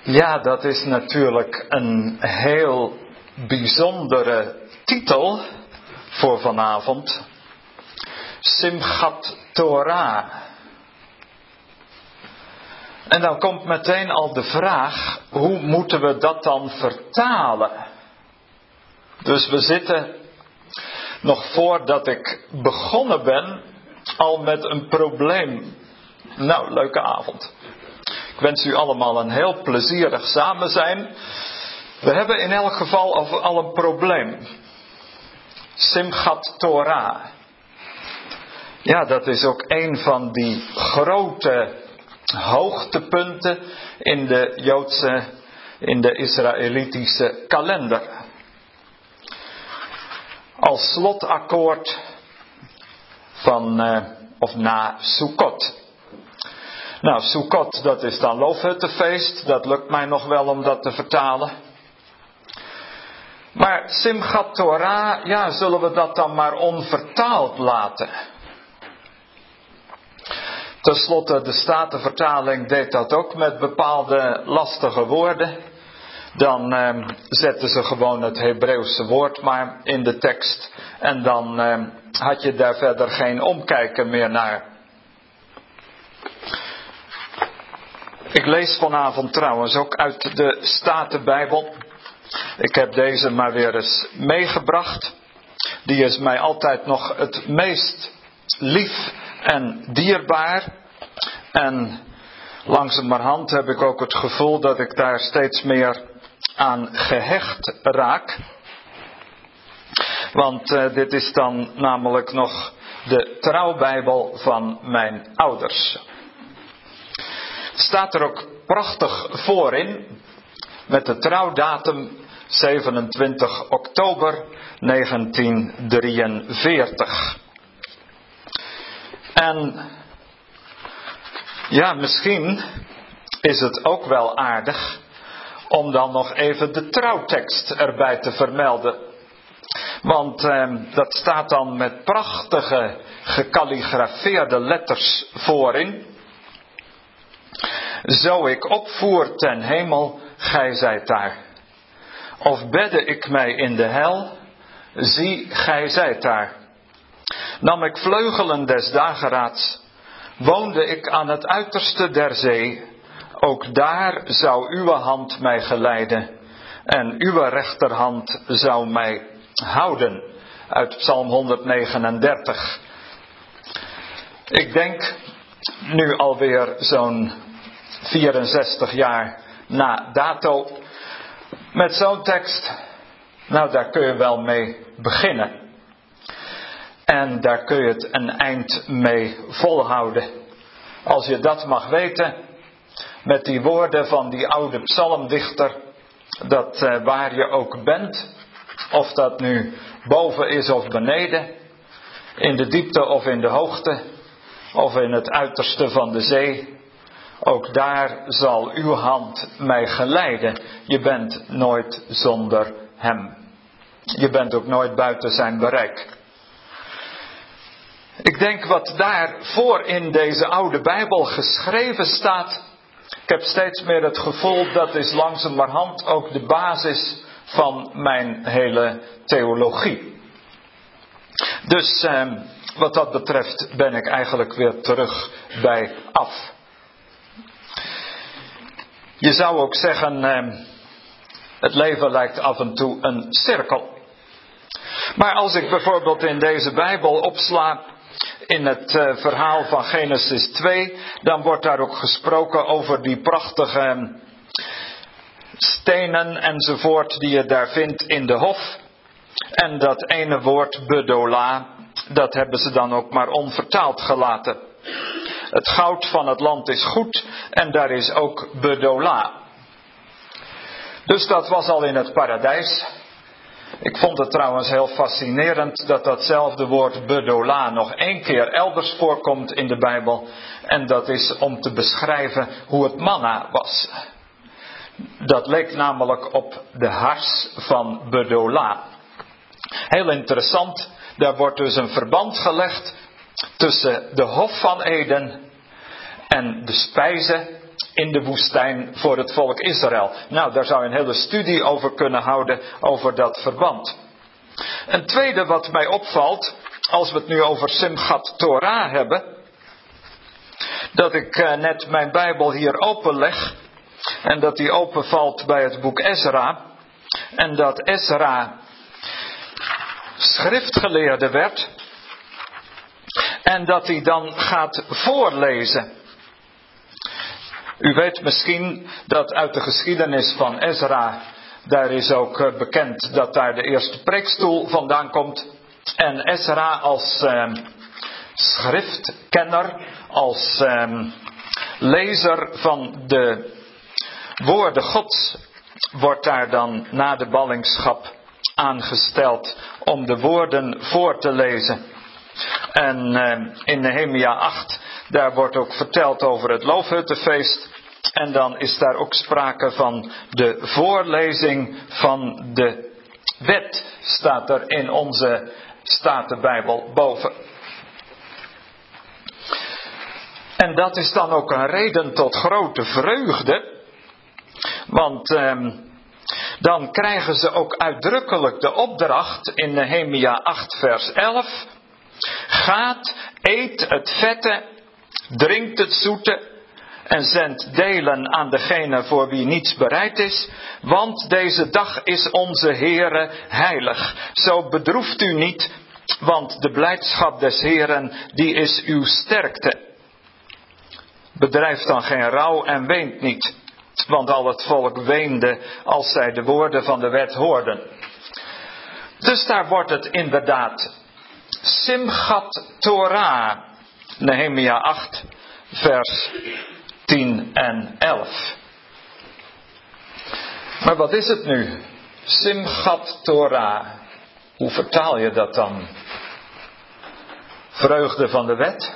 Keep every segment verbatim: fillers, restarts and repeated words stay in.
Ja, dat is natuurlijk een heel bijzondere titel voor vanavond. Simchat Torah. En dan komt meteen al de vraag, hoe moeten we dat dan vertalen? Dus we zitten, nog voordat ik begonnen ben, al met een probleem. Nou, leuke avond. Ik wens u allemaal een heel plezierig samen zijn. We hebben in elk geval al een probleem. Simchat Torah. Ja, dat is ook een van die grote hoogtepunten in de Joodse, in de Israëlitische kalender. Als slotakkoord van, uh, of na Sukkot. Nou, Sukkot, dat is dan loofhuttenfeest. Dat lukt mij nog wel om dat te vertalen. Maar Simchat Torah, ja, zullen we dat dan maar onvertaald laten? Ten slotte, de Statenvertaling deed dat ook met bepaalde lastige woorden. Dan eh, zetten ze gewoon het Hebreeuwse woord maar in de tekst. En dan eh, had je daar verder geen omkijken meer naar. Ik lees vanavond trouwens ook uit de Statenbijbel. Ik heb deze maar weer eens meegebracht. Die is mij altijd nog het meest lief en dierbaar. En langzamerhand heb ik ook het gevoel dat ik daar steeds meer aan gehecht raak. Want uh, dit is dan namelijk nog de trouwbijbel van mijn ouders. Het staat er ook prachtig voor in. Met de trouwdatum zevenentwintig oktober negentien drieënveertig. En ja, misschien is het ook wel aardig om dan nog even de trouwtekst erbij te vermelden. Want eh, dat staat dan met prachtige gekalligrafeerde letters voorin. Zo ik opvoer ten hemel, gij zijt daar. Of bedde ik mij in de hel, zie, gij zijt daar. Nam ik vleugelen des dageraads, woonde ik aan het uiterste der zee, ook daar zou uw hand mij geleiden en uw rechterhand zou mij houden. Uit Psalm honderdnegenendertig. Ik denk nu alweer zo'n vierenzestig jaar na dato, met zo'n tekst, nou daar kun je wel mee beginnen. En daar kun je het een eind mee volhouden. Als je dat mag weten, met die woorden van die oude psalmdichter, dat uh, waar je ook bent, of dat nu boven is of beneden, in de diepte of in de hoogte, of in het uiterste van de zee, ook daar zal uw hand mij geleiden. Je bent nooit zonder hem. Je bent ook nooit buiten zijn bereik. Ik denk wat daarvoor in deze oude Bijbel geschreven staat. Ik heb steeds meer het gevoel dat is langzamerhand ook de basis van mijn hele theologie. Dus eh, wat dat betreft ben ik eigenlijk weer terug bij af. Je zou ook zeggen, eh, het leven lijkt af en toe een cirkel. Maar als ik bijvoorbeeld in deze Bijbel opsla in het uh, verhaal van Genesis twee, dan wordt daar ook gesproken over die prachtige stenen enzovoort die je daar vindt in de hof. En dat ene woord bedola, dat hebben ze dan ook maar onvertaald gelaten. Het goud van het land is goed en daar is ook bedola. Dus dat was al in het paradijs. Ik vond het trouwens heel fascinerend dat datzelfde woord bedola nog één keer elders voorkomt in de Bijbel. En dat is om te beschrijven hoe het manna was. Dat leek namelijk op de hars van bedola. Heel interessant, daar wordt dus een verband gelegd tussen de Hof van Eden en de spijzen in de woestijn voor het volk Israël. Nou, daar zou je een hele studie over kunnen houden, over dat verband. Een tweede wat mij opvalt, als we het nu over Simchat Torah hebben, dat ik uh, net mijn Bijbel hier openleg en dat die openvalt bij het boek Ezra en dat Ezra schriftgeleerde werd en dat hij dan gaat voorlezen. U weet misschien dat uit de geschiedenis van Ezra, daar is ook uh, bekend dat daar de eerste preekstoel vandaan komt. En Ezra als uh, schriftkenner, als uh, lezer van de woorden Gods, wordt daar dan na de ballingschap aangesteld om de woorden voor te lezen. En uh, in Nehemia acht, daar wordt ook verteld over het loofhuttenfeest. En dan is daar ook sprake van de voorlezing van de wet, staat er in onze Statenbijbel boven. En dat is dan ook een reden tot grote vreugde. Want eh, dan krijgen ze ook uitdrukkelijk de opdracht in Nehemia acht vers elf. Gaat, eet het vette, drinkt het zoete en zendt delen aan degene voor wie niets bereid is. Want deze dag is onze Heere heilig. Zo bedroeft u niet, want de blijdschap des Heeren die is uw sterkte. Bedrijf dan geen rouw en weent niet. Want al het volk weende als zij de woorden van de wet hoorden. Dus daar wordt het inderdaad Simchat Torah. Nehemia acht vers tien en elf. Maar wat is het nu? Simchat Torah. Hoe vertaal je dat dan? Vreugde van de wet?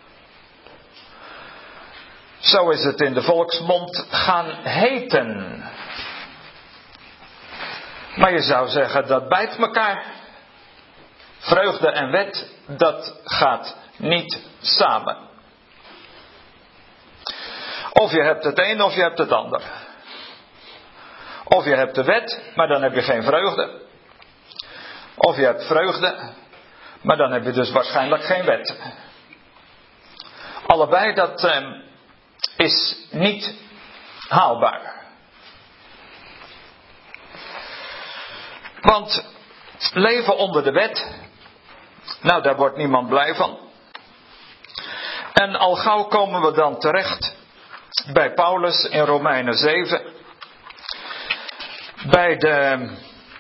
Zo is het in de volksmond gaan heten. Maar je zou zeggen dat bijt elkaar. Vreugde en wet, dat gaat niet samen. Of je hebt het een of je hebt het ander. Of je hebt de wet, maar dan heb je geen vreugde. Of je hebt vreugde, maar dan heb je dus waarschijnlijk geen wet. Allebei dat eh, is niet haalbaar. Want leven onder de wet, nou daar wordt niemand blij van. En al gauw komen we dan terecht bij Paulus in Romeinen zeven. Bij de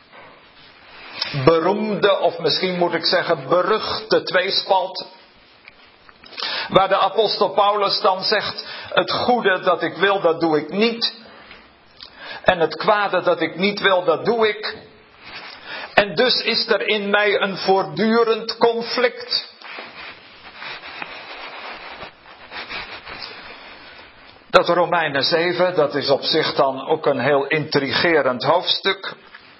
beroemde, of misschien moet ik zeggen beruchte tweespalt. Waar de apostel Paulus dan zegt, het goede dat ik wil, dat doe ik niet. En het kwade dat ik niet wil, dat doe ik. En dus is er in mij een voortdurend conflict. Dat Romeinen zeven, dat is op zich dan ook een heel intrigerend hoofdstuk.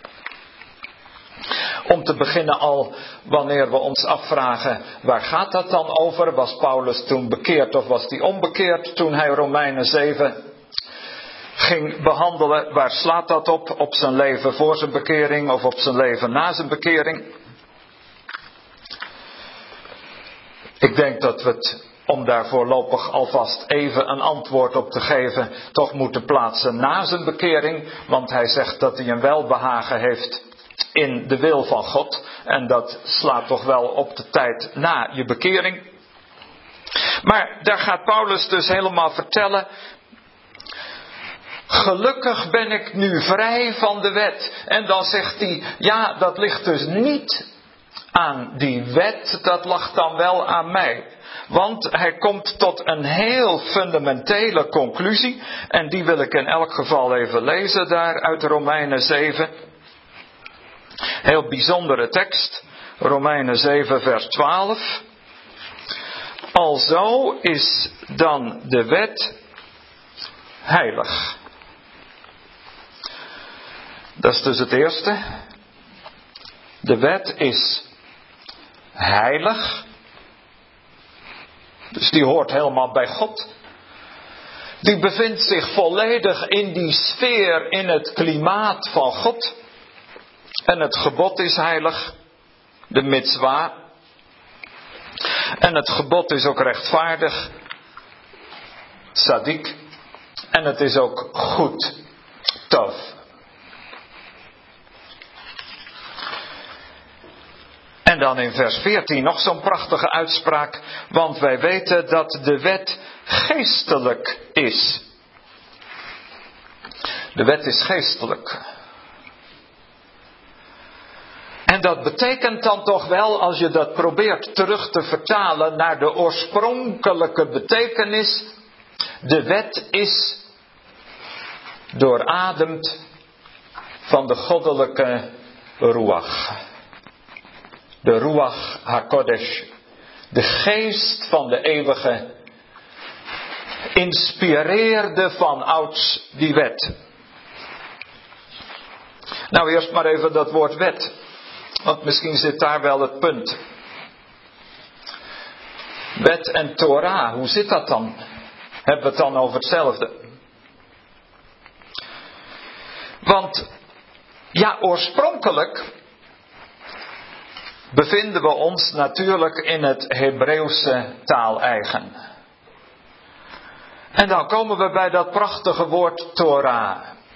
Om te beginnen al, wanneer we ons afvragen, waar gaat dat dan over? Was Paulus toen bekeerd of was hij onbekeerd toen hij Romeinen zeven ging behandelen? Waar slaat dat op? Op zijn leven voor zijn bekering of op zijn leven na zijn bekering? Ik denk dat we het, om daar voorlopig alvast even een antwoord op te geven, toch moeten plaatsen na zijn bekering. Want hij zegt dat hij een welbehagen heeft in de wil van God. En dat slaat toch wel op de tijd na je bekering. Maar daar gaat Paulus dus helemaal vertellen. Gelukkig ben ik nu vrij van de wet. En dan zegt hij, ja, dat ligt dus niet aan die wet, dat lag dan wel aan mij. Want hij komt tot een heel fundamentele conclusie. En die wil ik in elk geval even lezen daar uit Romeinen zeven. Heel bijzondere tekst. Romeinen zeven vers twaalf. Alzo is dan de wet heilig. Dat is dus het eerste. De wet is heilig. Dus die hoort helemaal bij God. Die bevindt zich volledig in die sfeer, in het klimaat van God. En het gebod is heilig, de mitzwa. En het gebod is ook rechtvaardig, tzaddik. En het is ook goed, tov. En dan in vers veertien nog zo'n prachtige uitspraak. Want wij weten dat de wet geestelijk is. De wet is geestelijk. En dat betekent dan toch wel, als je dat probeert terug te vertalen naar de oorspronkelijke betekenis. De wet is doorademd van de goddelijke ruach. De ruach hakodesh. De geest van de eeuwige inspireerde van ouds die wet. Nou, eerst maar even dat woord wet. Want misschien zit daar wel het punt. Wet en Torah, hoe zit dat dan? Hebben we het dan over hetzelfde? Want, ja, oorspronkelijk bevinden we ons natuurlijk in het Hebreeuwse taaleigen. En dan komen we bij dat prachtige woord Torah.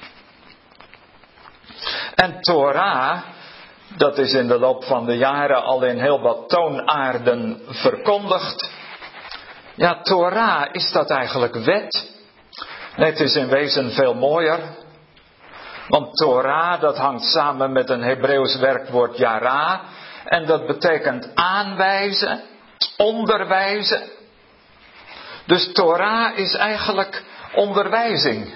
En Torah, dat is in de loop van de jaren al in heel wat toonaarden verkondigd. Ja, Torah, is dat eigenlijk wet? Nee, het is in wezen veel mooier. Want Torah, dat hangt samen met een Hebreeuws werkwoord yara. En dat betekent aanwijzen, onderwijzen. Dus Torah is eigenlijk onderwijzing.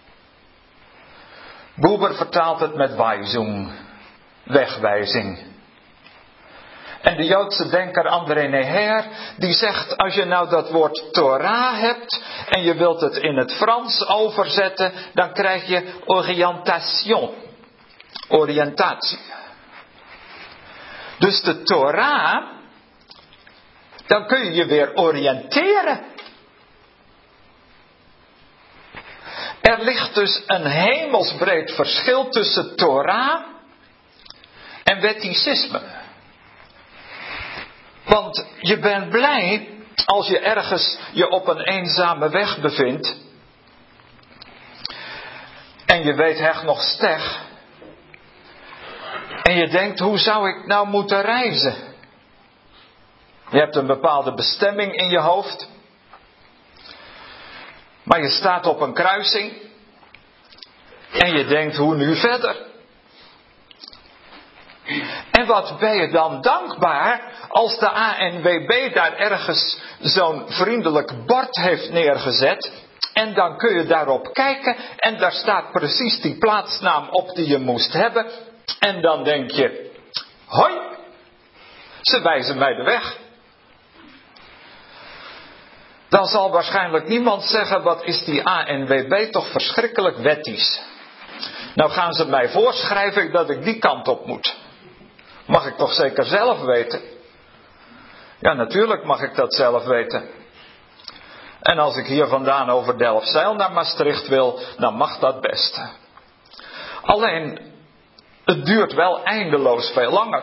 Buber vertaalt het met Weisung, wegwijzing. En de Joodse denker André Neher, die zegt, als je nou dat woord Torah hebt en je wilt het in het Frans overzetten, dan krijg je orientation, oriëntatie. Dus de Torah, dan kun je je weer oriënteren. Er ligt dus een hemelsbreed verschil tussen Torah en wetticisme. Want je bent blij als je ergens je op een eenzame weg bevindt. En je weet hecht nog steg. En je denkt, hoe zou ik nou moeten reizen? Je hebt een bepaalde bestemming in je hoofd. Maar je staat op een kruising. En je denkt, hoe nu verder? En wat ben je dan dankbaar als de A N W B daar ergens zo'n vriendelijk bord heeft neergezet. En dan kun je daarop kijken en daar staat precies die plaatsnaam op die je moest hebben. En dan denk je, hoi, ze wijzen mij de weg. Dan zal waarschijnlijk niemand zeggen, wat is die A N W B toch verschrikkelijk wettisch. Nou gaan ze mij voorschrijven dat ik die kant op moet. Mag ik toch zeker zelf weten? Ja, natuurlijk mag ik dat zelf weten. En als ik hier vandaan over Delfzijl naar Maastricht wil, dan mag dat best. Alleen, het duurt wel eindeloos veel langer.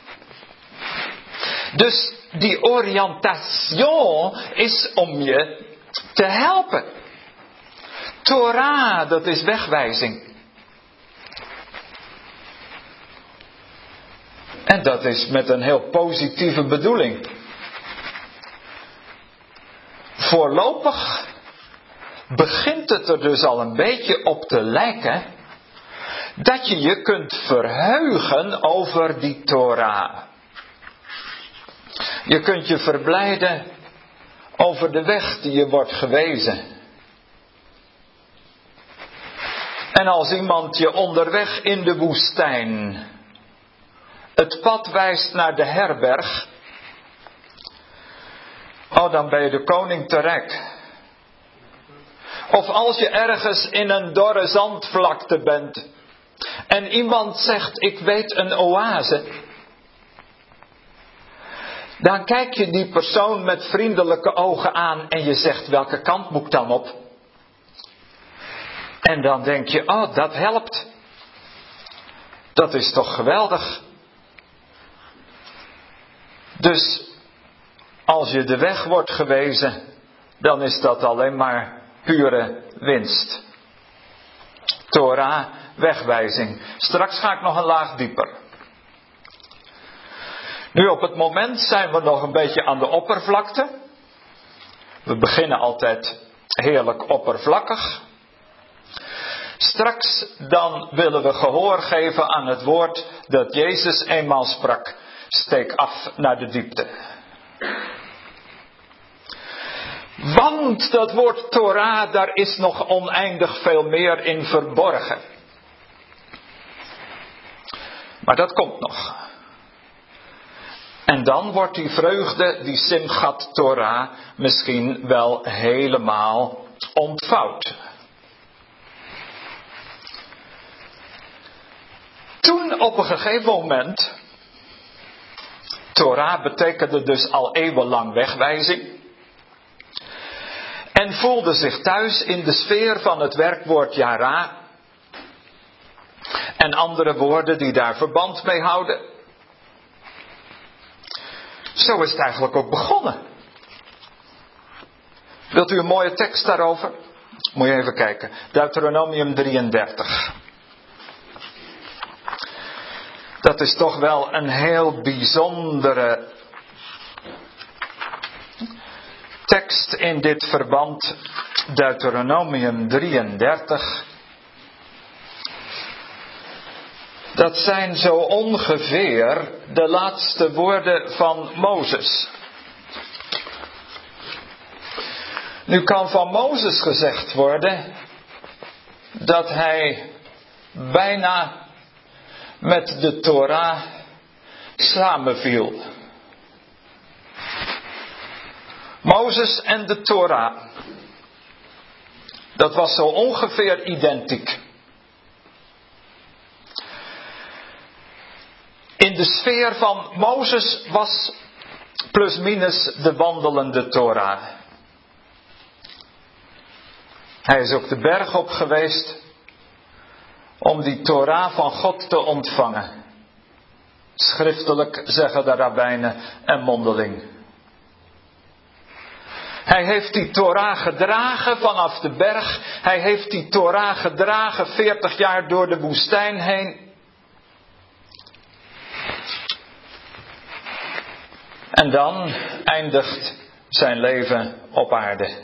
Dus die oriëntation is om je te helpen. Torah, dat is wegwijzing. En dat is met een heel positieve bedoeling. Voorlopig begint het er dus al een beetje op te lijken dat je je kunt verheugen over die Torah. Je kunt je verblijden over de weg die je wordt gewezen. En als iemand je onderweg in de woestijn het pad wijst naar de herberg, oh, dan ben je de koning te rijk. Of als je ergens in een dorre zandvlakte bent en iemand zegt, ik weet een oase, dan kijk je die persoon met vriendelijke ogen aan en je zegt, welke kant moet ik dan op? En dan denk je, oh, dat helpt. Dat is toch geweldig. Dus als je de weg wordt gewezen, dan is dat alleen maar pure winst. Torah, wegwijzing. Straks ga ik nog een laag dieper. Nu op het moment zijn we nog een beetje aan de oppervlakte. We beginnen altijd heerlijk oppervlakkig. Straks dan willen we gehoor geven aan het woord dat Jezus eenmaal sprak. Steek af naar de diepte. Want dat woord Torah, daar is nog oneindig veel meer in verborgen. Maar dat komt nog. En dan wordt die vreugde, die Simchat Torah, misschien wel helemaal ontvouwd. Toen op een gegeven moment, Torah betekende dus al eeuwenlang wegwijzing. En voelde zich thuis in de sfeer van het werkwoord Yara. En andere woorden die daar verband mee houden. Zo is het eigenlijk ook begonnen. Wilt u een mooie tekst daarover? Moet je even kijken. Deuteronomium drieëndertig. Dat is toch wel een heel bijzondere tekst in dit verband. Deuteronomium drieëndertig. Dat zijn zo ongeveer de laatste woorden van Mozes. Nu kan van Mozes gezegd worden dat hij bijna met de Torah samenviel. Mozes en de Torah. Dat was zo ongeveer identiek. In de sfeer van Mozes was plus minus de wandelende Torah. Hij is ook de berg op geweest om die Torah van God te ontvangen. Schriftelijk zeggen de rabbijnen en mondeling. Hij heeft die Torah gedragen vanaf de berg. Hij heeft die Torah gedragen veertig jaar door de woestijn heen. En dan eindigt zijn leven op aarde.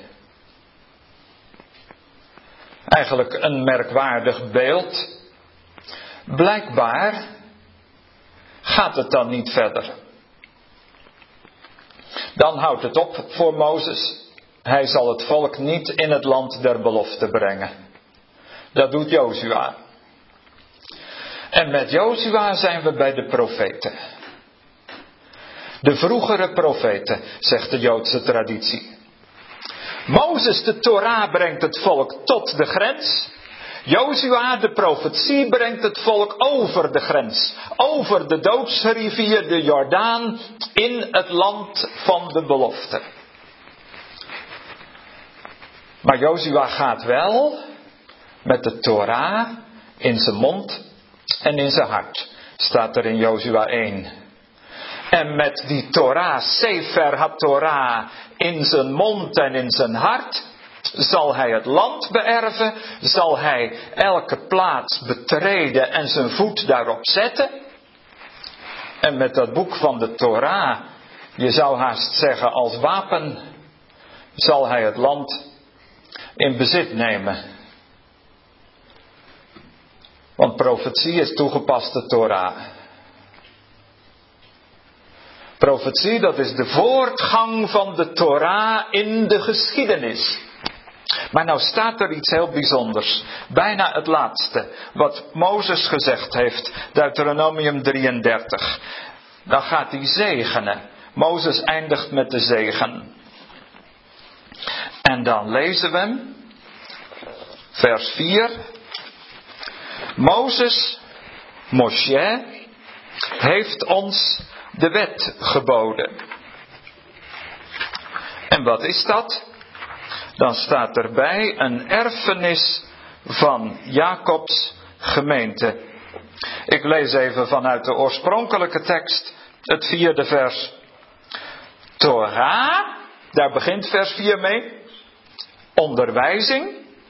Eigenlijk een merkwaardig beeld. Blijkbaar gaat het dan niet verder. Dan houdt het op voor Mozes. Hij zal het volk niet in het land der belofte brengen. Dat doet Jozua. En met Jozua zijn we bij de profeten. De vroegere profeten, zegt de Joodse traditie. Mozes, de Torah, brengt het volk tot de grens. Jozua, de profetie, brengt het volk over de grens. Over de doodsrivier, de Jordaan, in het land van de belofte. Maar Jozua gaat wel met de Torah in zijn mond en in zijn hart. Staat er in Jozua één. En met die Torah, Sefer HaTorah, in zijn mond en in zijn hart, zal hij het land beërven, zal hij elke plaats betreden en zijn voet daarop zetten. En met dat boek van de Torah, je zou haast zeggen als wapen, zal hij het land in bezit nemen. Want profetie is toegepaste Torah. Profetie, dat is de voortgang van de Torah in de geschiedenis. Maar nou staat er iets heel bijzonders. Bijna het laatste. Wat Mozes gezegd heeft. Deuteronomium drieëndertig. Dan gaat hij zegenen. Mozes eindigt met de zegen. En dan lezen we hem. Vers vier. Mozes, Moshe, heeft ons de wet geboden. En wat is dat? Dan staat erbij een erfenis van Jacobs gemeente. Ik lees even vanuit de oorspronkelijke tekst het vierde vers. Torah, daar begint vers vier mee. Onderwijzing.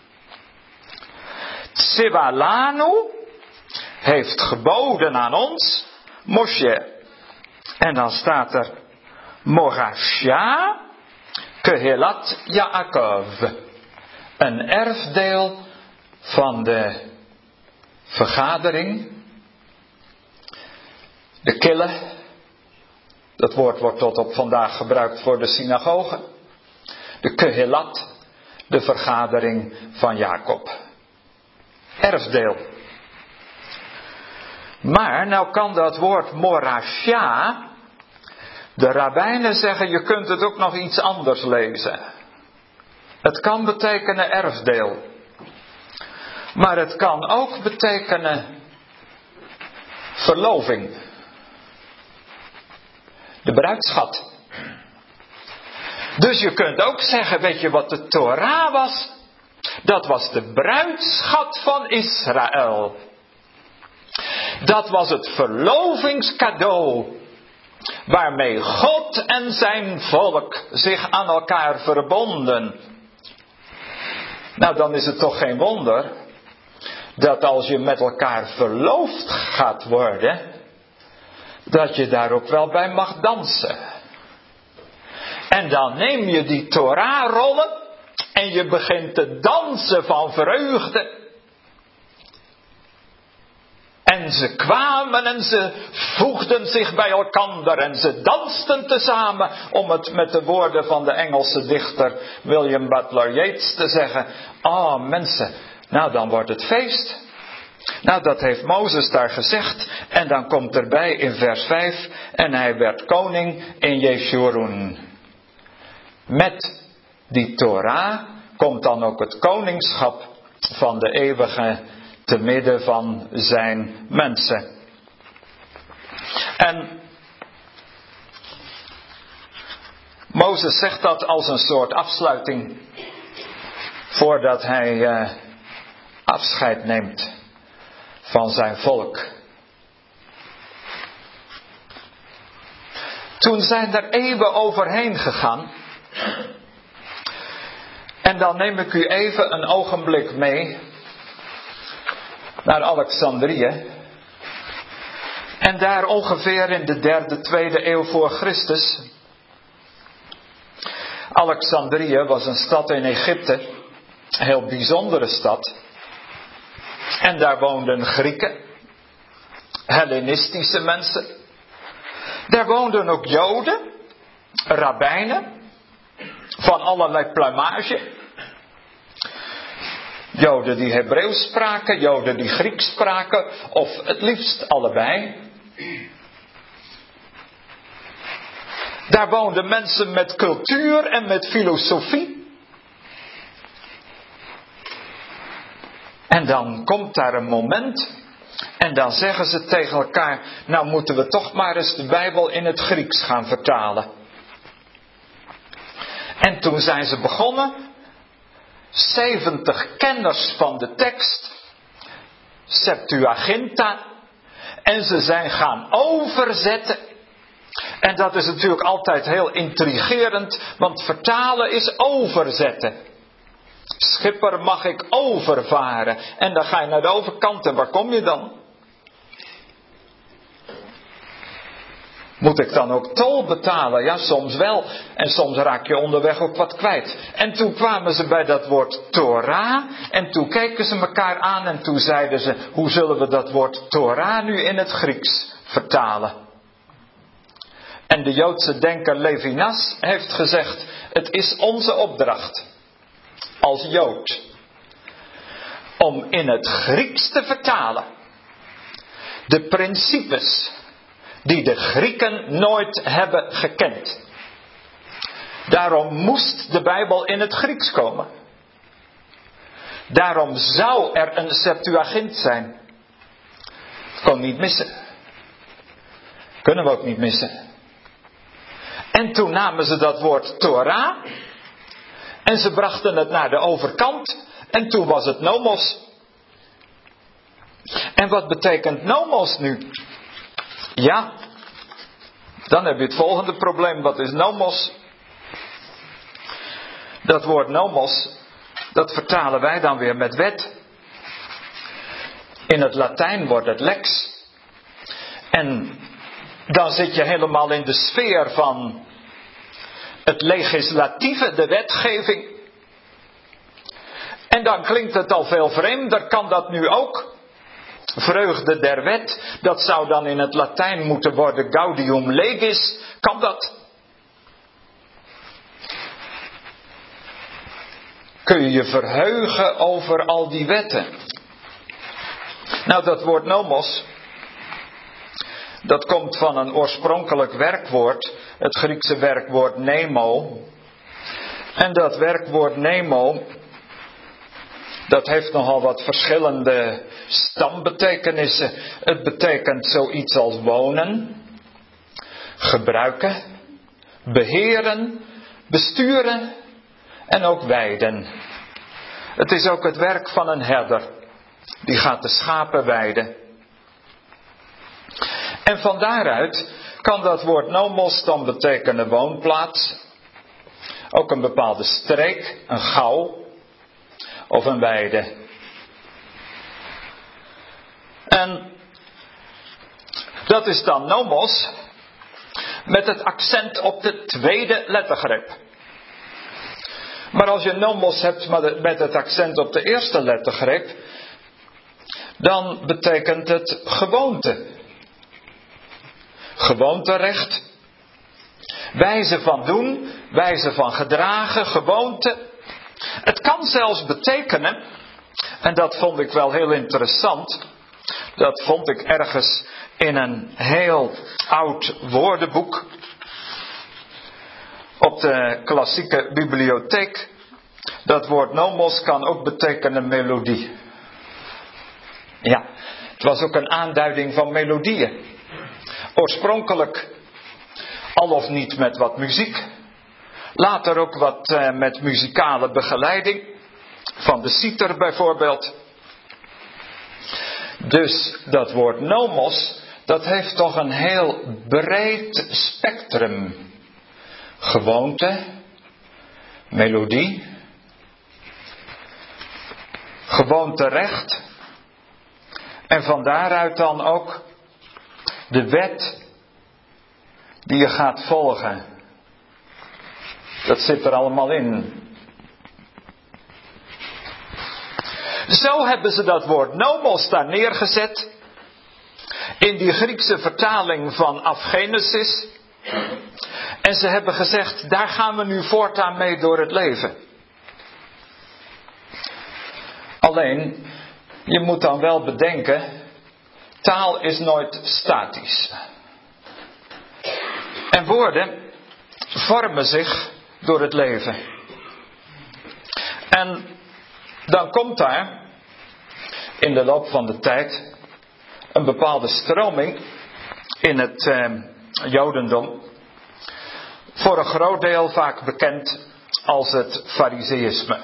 Tsebalanu heeft geboden aan ons. Moshe. En dan staat er Morasha Kehelat Yaakov. Een erfdeel van de vergadering. De kille. Dat woord wordt tot op vandaag gebruikt voor de synagoge. De Kehelat. De vergadering van Jacob. Erfdeel. Maar nou kan dat woord Morasha. De rabbijnen zeggen je kunt het ook nog iets anders lezen. Het kan betekenen erfdeel. Maar het kan ook betekenen verloving. De bruidschat. Dus je kunt ook zeggen, weet je wat de Torah was? Dat was de bruidschat van Israël. Dat was het verlovingscadeau. Waarmee God en zijn volk zich aan elkaar verbonden. Nou, dan is het toch geen wonder dat als je met elkaar verloofd gaat worden, dat je daar ook wel bij mag dansen. En dan neem je die Torah-rollen en je begint te dansen van vreugde. En ze kwamen en ze voegden zich bij elkander en ze dansten tezamen, om het met de woorden van de Engelse dichter William Butler Yeats te zeggen. Oh mensen, nou dan wordt het feest. Nou dat heeft Mozes daar gezegd en dan komt erbij in vers vijf, en hij werd koning in Jeshurun. Met die Torah komt dan ook het koningschap van de eeuwige te midden van zijn mensen. En Mozes zegt dat als een soort afsluiting voordat hij uh, afscheid neemt van zijn volk. Toen zijn er eeuwen overheen gegaan. En dan neem ik u even een ogenblik mee naar Alexandrië. En daar ongeveer in de derde, tweede eeuw voor Christus. Alexandrië was een stad in Egypte. Een heel bijzondere stad. En daar woonden Grieken. Hellenistische mensen. Daar woonden ook Joden. Rabbijnen. Van allerlei pluimage. Joden die Hebreeuws spraken, Joden die Grieks spraken, of het liefst allebei. Daar woonden mensen met cultuur en met filosofie. En dan komt daar een moment en dan zeggen ze tegen elkaar, nou moeten we toch maar eens de Bijbel in het Grieks gaan vertalen. En toen zijn ze begonnen. zeventig kenners van de tekst. Septuaginta. En ze zijn gaan overzetten. En dat is natuurlijk altijd heel intrigerend. Want vertalen is overzetten. Schipper, mag ik overvaren? En dan ga je naar de overkant en waar kom je dan? Moet ik dan ook tol betalen? Ja, soms wel. En soms raak je onderweg ook wat kwijt. En toen kwamen ze bij dat woord Torah. En toen keken ze elkaar aan en toen zeiden ze, hoe zullen we dat woord Torah nu in het Grieks vertalen? En de Joodse denker Levinas heeft gezegd, het is onze opdracht als Jood om in het Grieks te vertalen de principes die de Grieken nooit hebben gekend. Daarom moest de Bijbel in het Grieks komen. Daarom zou er een Septuagint zijn. Dat kon niet missen. Kunnen we ook niet missen. En toen namen ze dat woord Torah en ze brachten het naar de overkant En toen was het nomos. En wat betekent nomos nu? Ja, dan heb je het volgende probleem. Wat is nomos? Dat woord nomos, dat vertalen wij dan weer met wet. In het Latijn wordt het lex. En dan zit je helemaal in de sfeer van het legislatieve, de wetgeving. En dan klinkt het al veel vreemder. Kan dat nu ook? Vreugde der wet, dat zou dan in het Latijn moeten worden gaudium legis. Kan dat? Kun je je verheugen over al die wetten? Nou, dat woord nomos, dat komt van een oorspronkelijk werkwoord, het Griekse werkwoord nemo. En dat werkwoord nemo, dat heeft nogal wat verschillende stambetekenissen. Het betekent zoiets als wonen, gebruiken, beheren, besturen en ook weiden. Het is ook het werk van een herder. Die gaat de schapen weiden. En van daaruit kan dat woord nomos dan betekenen woonplaats. Ook een bepaalde streek, een gouw of een weide. En dat is dan nomos met het accent op de tweede lettergreep. Maar als je nomos hebt met het accent op de eerste lettergreep, dan betekent het gewoonte. Gewoonterecht. Wijze van doen, wijze van gedragen, gewoonte. Het kan zelfs betekenen, en dat vond ik wel heel interessant, dat vond ik ergens in een heel oud woordenboek op de klassieke bibliotheek. Dat woord nomos kan ook betekenen melodie. Ja, het was ook een aanduiding van melodieën. Oorspronkelijk al of niet met wat muziek. Later ook wat uh, met muzikale begeleiding. Van de citer bijvoorbeeld. Dus dat woord nomos, dat heeft toch een heel breed spectrum. Gewoonte, melodie, gewoonterecht. En van daaruit dan ook de wet die je gaat volgen. Dat zit er allemaal in. Zo hebben ze dat woord nomos daar neergezet. In die Griekse vertaling van Afgenesis. En ze hebben gezegd, daar gaan we nu voortaan mee door het leven. Alleen, je moet dan wel bedenken, taal is nooit statisch. En woorden vormen zich door het leven. En dan komt daar in de loop van de tijd een bepaalde stroming in het eh, Jodendom. Voor een groot deel vaak bekend als het Farizeïsme.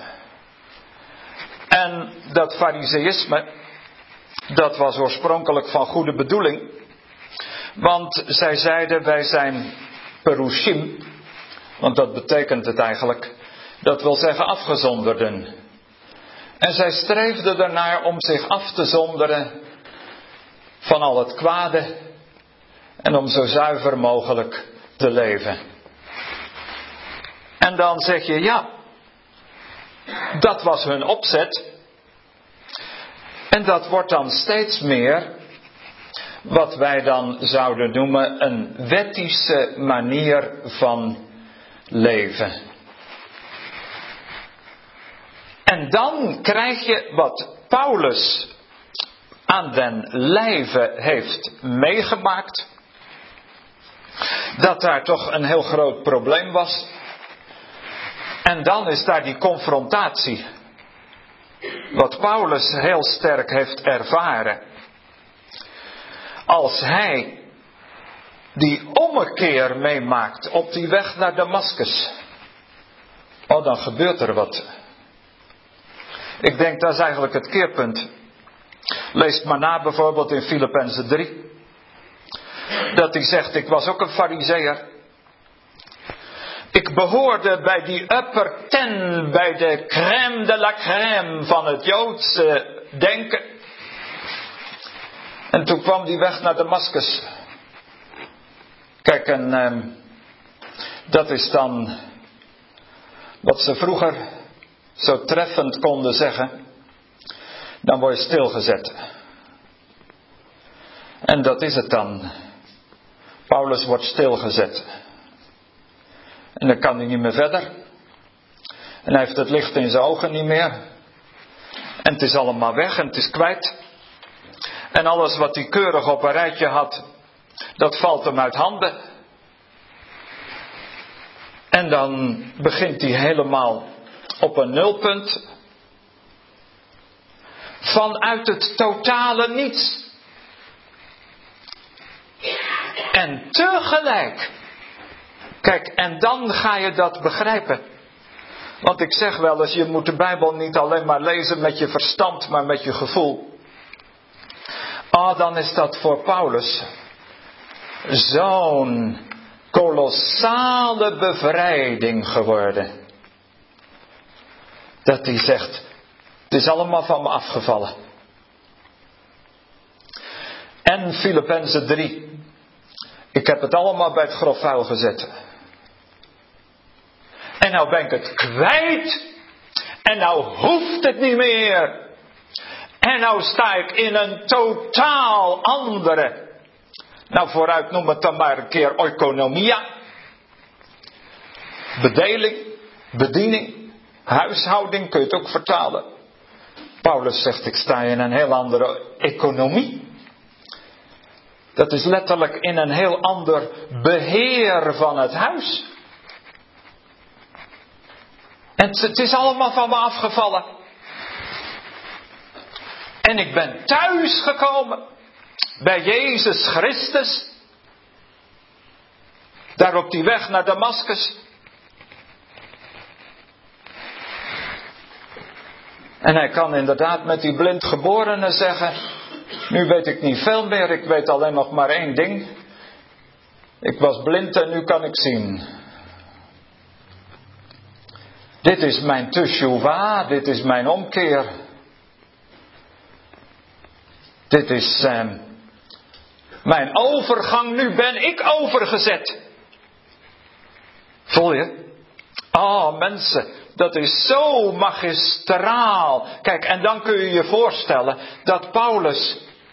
En dat Farizeïsme, dat was oorspronkelijk van goede bedoeling. Want zij zeiden, wij zijn perushim. Want dat betekent het eigenlijk. Dat wil zeggen afgezonderden. En zij streefden ernaar om zich af te zonderen van al het kwade. En om zo zuiver mogelijk te leven. En dan zeg je, ja, dat was hun opzet. En dat wordt dan steeds meer wat wij dan zouden noemen een wettische manier van leven. En dan krijg je wat Paulus aan den lijve heeft meegemaakt. Dat daar toch een heel groot probleem was. En dan is daar die confrontatie. Wat Paulus heel sterk heeft ervaren. Als hij die ommekeer meemaakt op die weg naar Damascus. Oh, dan gebeurt er wat. Ik denk dat is eigenlijk het keerpunt. Lees maar na bijvoorbeeld in Filippenzen drie. Dat hij zegt, ik was ook een farizeeër. Ik behoorde bij die upper ten, bij de crème de la crème van het Joodse denken. En toen kwam die weg naar Damascus. Kijk, en uh, dat is dan wat ze vroeger zo treffend konden zeggen. Dan word je stilgezet. En dat is het dan. Paulus wordt stilgezet. En dan kan hij niet meer verder. En hij heeft het licht in zijn ogen niet meer. En het is allemaal weg en het is kwijt. En alles wat hij keurig op een rijtje had, dat valt hem uit handen. En dan begint hij helemaal op een nulpunt. Vanuit het totale niets. En tegelijk. Kijk, en dan ga je dat begrijpen. Want ik zeg wel eens, je moet de Bijbel niet alleen maar lezen met je verstand, maar met je gevoel. Ah, dan is dat voor Paulus zo'n kolossale bevrijding geworden. Dat hij zegt, het is allemaal van me afgevallen. En Filippenzen drie. Ik heb het allemaal bij het grof vuil gezet. En nou ben ik het kwijt. En nou hoeft het niet meer. En nou sta ik in een totaal andere. Nou vooruit noem het dan maar een keer oikonomia. Bedeling, bediening, huishouding kun je het ook vertalen. Paulus zegt, ik sta in een heel andere economie. Dat is letterlijk in een heel ander beheer van het huis. En het is allemaal van me afgevallen. En ik ben thuis gekomen bij Jezus Christus. Daar op die weg naar Damascus. En hij kan inderdaad met die blindgeborene zeggen, nu weet ik niet veel meer, ik weet alleen nog maar één ding. Ik was blind en nu kan ik zien. Dit is mijn teshuvah, dit is mijn omkeer. Dit is uh, mijn overgang, nu ben ik overgezet. Voel je? Oh mensen, dat is zo magistraal. Kijk, en dan kun je je voorstellen dat Paulus,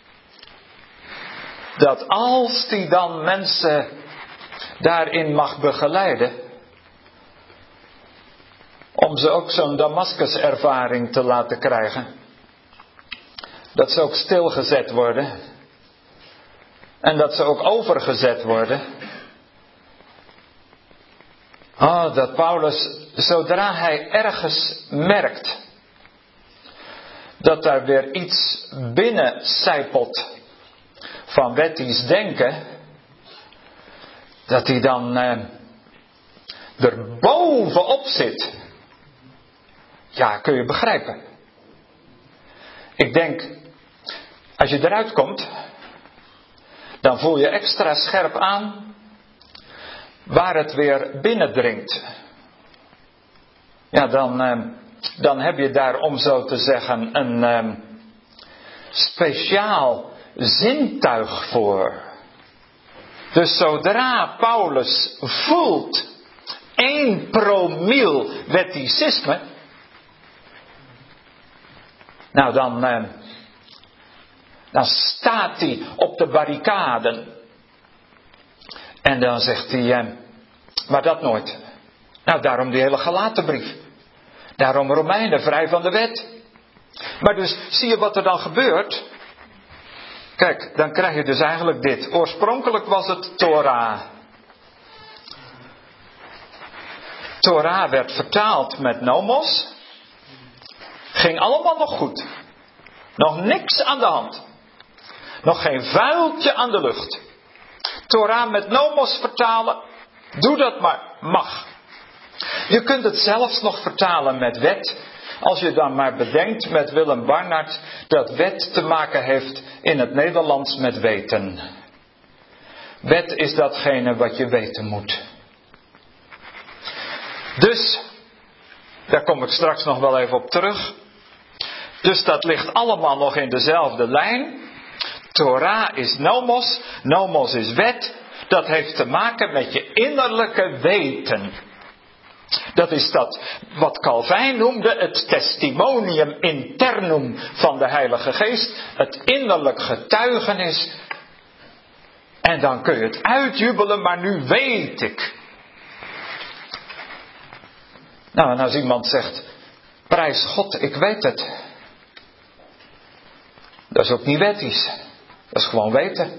dat als hij dan mensen daarin mag begeleiden, om ze ook zo'n Damascus-ervaring te laten krijgen, dat ze ook stilgezet worden en dat ze ook overgezet worden. Oh, dat Paulus, zodra hij ergens merkt dat daar weer iets binnen sijpelt van wettisch denken, dat hij dan eh, er bovenop zit. Ja, kun je begrijpen. Ik denk, als je eruit komt, dan voel je extra scherp aan waar het weer binnendringt. Ja, dan, eh, dan heb je daar, om zo te zeggen, een eh, speciaal zintuig voor. Dus zodra Paulus voelt één promiel wetticisme, nou dan, eh, dan staat hij op de barricaden. En dan zegt hij, eh, maar dat nooit. Nou, daarom die hele Galatenbrief. Daarom Romeinen, vrij van de wet. Maar dus, zie je wat er dan gebeurt? Kijk, dan krijg je dus eigenlijk dit. Oorspronkelijk was het Torah. Torah werd vertaald met nomos. Ging allemaal nog goed. Nog niks aan de hand. Nog geen vuiltje aan de lucht. Torah met nomos vertalen. Doe dat maar. Mag. Je kunt het zelfs nog vertalen met wet. Als je dan maar bedenkt met Willem Barnard dat wet te maken heeft in het Nederlands met weten. Wet is datgene wat je weten moet. Dus, daar kom ik straks nog wel even op terug. Dus dat ligt allemaal nog in dezelfde lijn. Torah is nomos, nomos is wet. Dat heeft te maken met je innerlijke weten. Dat is dat wat Calvijn noemde het testimonium internum van de Heilige Geest. Het innerlijk getuigenis. En dan kun je het uitjubelen, maar nu weet ik. Nou, en als iemand zegt, prijs God, ik weet het. Dat is ook niet wettisch. Dat is gewoon weten.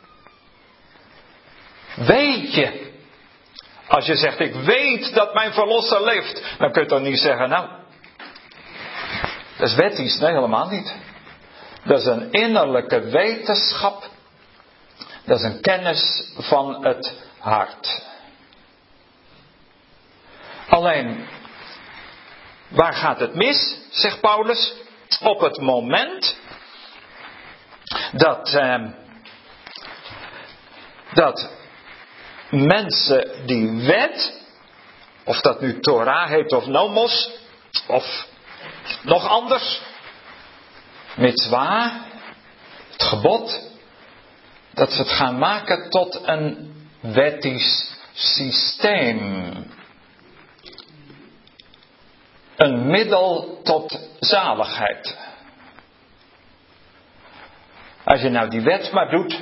Weet je. Als je zegt, ik weet dat mijn verlosser leeft. Dan kun je toch niet zeggen, nou. Dat is wettisch. Nee, helemaal niet. Dat is een innerlijke wetenschap. Dat is een kennis van het hart. Alleen, waar gaat het mis, zegt Paulus? Op het moment dat, eh, dat mensen die wet, of dat nu Torah heet of nomos, of nog anders, mitzwa, het gebod, dat ze het gaan maken tot een wettisch systeem. Een middel tot zaligheid. Als je nou die wet maar doet,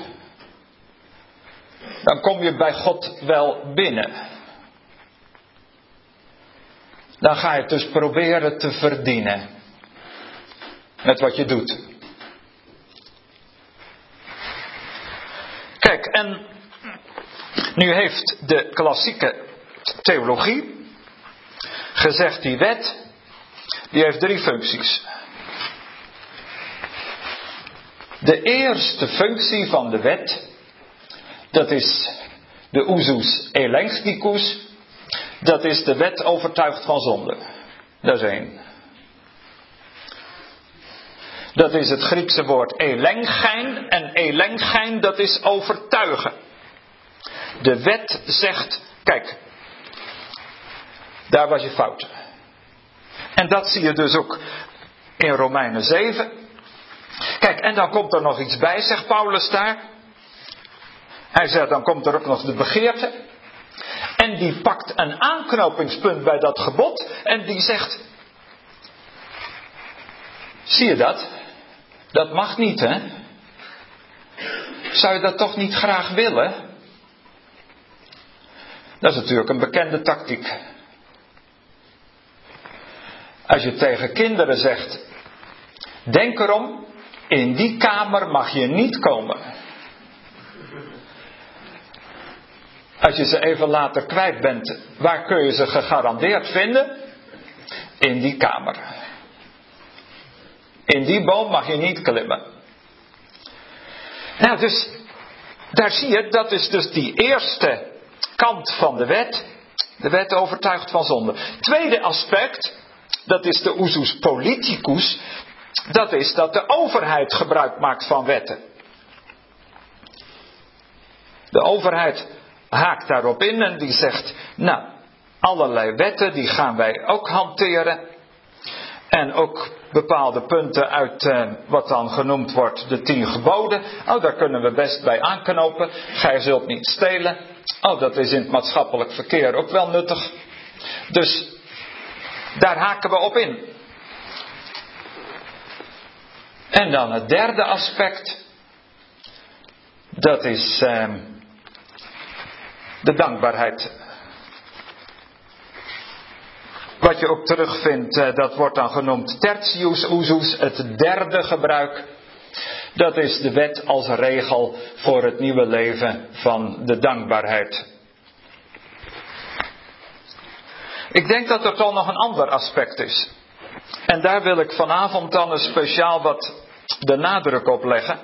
dan kom je bij God wel binnen. Dan ga je het dus proberen te verdienen. Met wat je doet. Kijk, en nu heeft de klassieke theologie gezegd, die wet, die heeft drie functies. De eerste functie van de wet, dat is de usus elenktikus, dat is de wet overtuigd van zonde. Dat is één. Dat is het Griekse woord elengein, en elengein, dat is overtuigen. De wet zegt, kijk, daar was je fout. En dat zie je dus ook in Romeinen zeven. Kijk, en dan komt er nog iets bij, zegt Paulus daar. Hij zegt, dan komt er ook nog de begeerte. En die pakt een aanknopingspunt bij dat gebod. En die zegt, zie je dat? Dat mag niet, hè? Zou je dat toch niet graag willen? Dat is natuurlijk een bekende tactiek. Als je tegen kinderen zegt, denk erom, in die kamer mag je niet komen. Als je ze even later kwijt bent, waar kun je ze gegarandeerd vinden? In die kamer. In die boom mag je niet klimmen. Nou, dus daar zie je, dat is dus die eerste kant van de wet. De wet overtuigt van zonde. Tweede aspect, dat is de usus politicus. Dat is dat de overheid gebruik maakt van wetten. De overheid haakt daarop in en die zegt, nou, allerlei wetten die gaan wij ook hanteren. En ook bepaalde punten uit eh, wat dan genoemd wordt de tien geboden. Oh, daar kunnen we best bij aanknopen. Gij zult niet stelen. Oh, dat is in het maatschappelijk verkeer ook wel nuttig. Dus daar haken we op in. En dan het derde aspect. Dat is eh, de dankbaarheid. Wat je ook terugvindt, eh, dat wordt dan genoemd tertius usus, het derde gebruik. Dat is de wet als regel voor het nieuwe leven van de dankbaarheid. Ik denk dat er toch nog een ander aspect is. En daar wil ik vanavond dan een speciaal wat de nadruk op leggen.